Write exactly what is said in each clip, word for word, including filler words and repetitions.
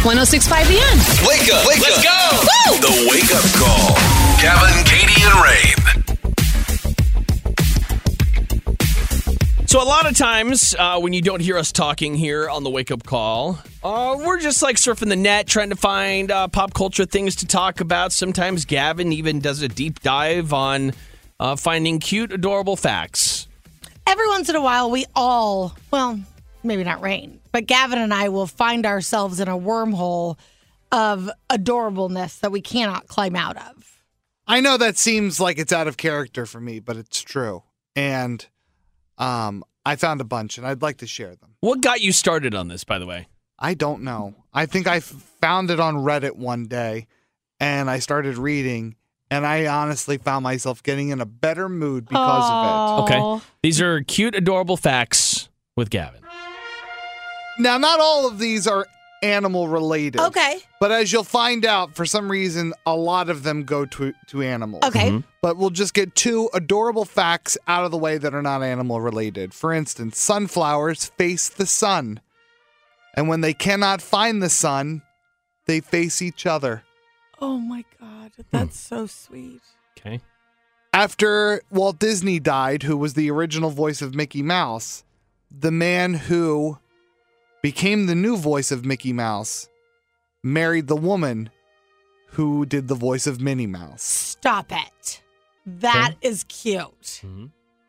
one oh six point five The End. Wake up. Wake Let's up. go. Woo! The Wake Up Call. Kevin, Katie, and Rain. So a lot of times uh, when you don't hear us talking here on the Wake Up Call, uh, we're just like surfing the net, trying to find uh, pop culture things to talk about. Sometimes Gavin even does a deep dive on uh, finding cute, adorable facts. Every once in a while, we all, well, maybe not Rain, but Gavin and I will find ourselves in a wormhole of adorableness that we cannot climb out of. I know that seems like it's out of character for me, but it's true. And um, I found a bunch, and I'd like to share them. What got you started on this, by the way? I don't know. I think I f- found it on Reddit one day, and I started reading, and I honestly found myself getting in a better mood because Aww. of it. Okay. These are cute, adorable facts with Gavin. Now, not all of these are animal related. Okay. But as you'll find out, for some reason, a lot of them go to, to animals. Okay. Mm-hmm. But we'll just get two adorable facts out of the way that are not animal related. For instance, sunflowers face the sun. And when they cannot find the sun, they face each other. Oh, my God. That's so sweet. Okay. After Walt Disney died, who was the original voice of Mickey Mouse, the man who became the new voice of Mickey Mouse married the woman who did the voice of Minnie Mouse. Stop it. That Okay. is cute. Mm-hmm.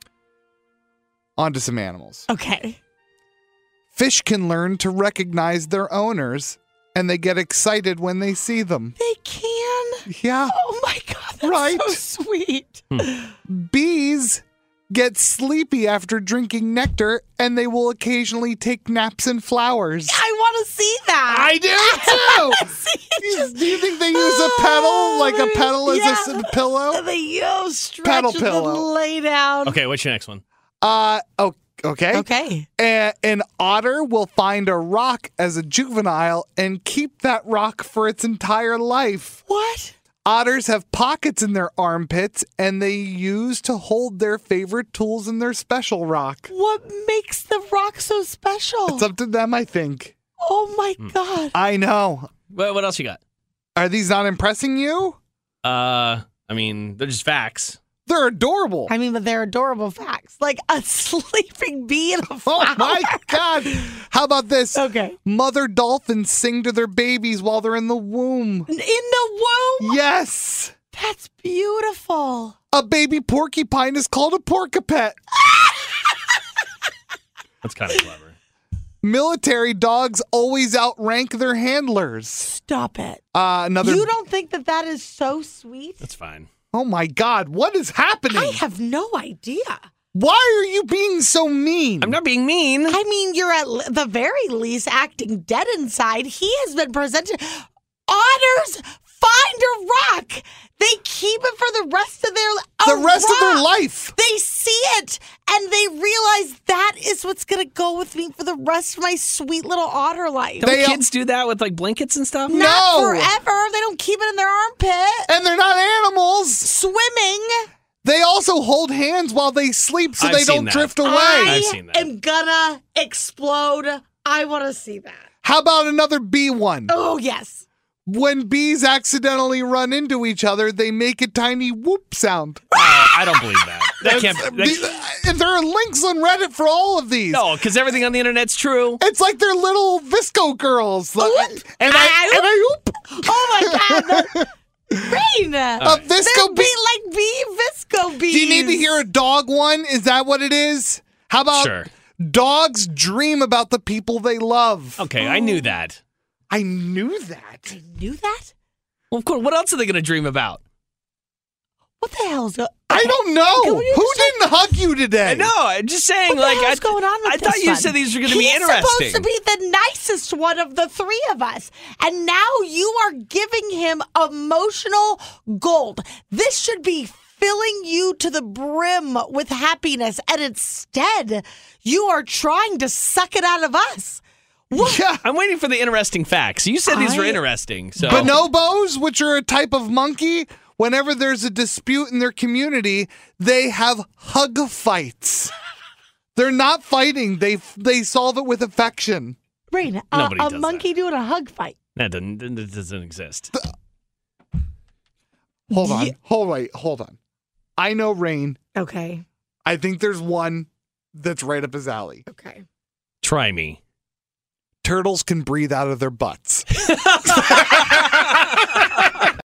On to some animals. Okay. Fish can learn to recognize their owners, and they get excited when they see them. They can? Yeah. Oh, my God. That's Right. so sweet. Bees get sleepy after drinking nectar, and they will occasionally take naps in flowers. I want to see that. I do too. See, Do just- you think they use a pedal, like a pedal as a Yeah. s- pillow? They use stretch Paddle and pillow. then lay down. Okay, what's your next one? Uh, oh, okay. Okay. A- an otter will find a rock as a juvenile and keep that rock for its entire life. What? Otters have pockets in their armpits, and they use to hold their favorite tools in their special rock. What makes the rock so special? It's up to them, I think. Oh my God. I know. What, what else you got? Are these not impressing you? Uh, I mean, they're just facts. They're adorable. I mean, but they're adorable facts. Like a sleeping bee in a flower. Oh my God. How about this? Okay. Mother dolphins sing to their babies while they're in the womb. In the womb? Yes. That's beautiful. A baby porcupine is called a porcupet. That's kind of clever. Military dogs always outrank their handlers. Stop it. Uh, another. You don't think that that is so sweet? That's fine. Oh my God. What is happening? I have no idea. Why are you being so mean? I'm not being mean. I mean, you're at l- the very least acting dead inside. He has been presented. Otters find a rock. They keep it for the rest of their a the rest of their rock. life. They see it and they realize that is what's going to go with me for the rest of my sweet little otter life. Don't They- kids do that with like blankets and stuff? No. Not forever. They don't keep it in their armpit. And they're not animals. Swimming. They also hold hands while they sleep so I've they seen don't that. drift away. I've I seen that. am gonna explode. I want to see that. How about another bee one? Oh, yes. When bees accidentally run into each other, they make a tiny whoop sound. Uh, I don't believe that. That can't. That's- That, the- and there are links on Reddit for all of these. no, because everything on the internet's true. It's like they're little Visco girls. Like- Whoop. and I, I- and I whoop. Oh, my God. The- Rain. A They're Visco be bee. like bee Visco bees. Do you need to hear a dog one? Is that what it is? How about Sure. dogs dream about the people they love? Okay, I knew that. I knew that. I knew that? Well, of course. What else are they going to dream about? What the hell's going I don't Can know. we Who just- didn't hug you today? No, I'm just saying. What the like, hell's I, going on with I this thought you one? said these were going to be He's interesting. supposed to be the nicest one of the three of us. And now you are giving him emotional gold. This should be filling you to the brim with happiness. And instead, you are trying to suck it out of us. What? Yeah. I'm waiting for the interesting facts. You said these were I- interesting. So Bonobos, which are a type of monkey, whenever there's a dispute in their community, they have hug fights. They're not fighting. They they solve it with affection. Rain, a, Nobody a does monkey doing a hug fight. That doesn't, that doesn't exist. Hold on. Yeah. Hold wait, hold on. I know Rain. Okay. I think there's one that's right up his alley. Okay. Try me. Turtles can breathe out of their butts.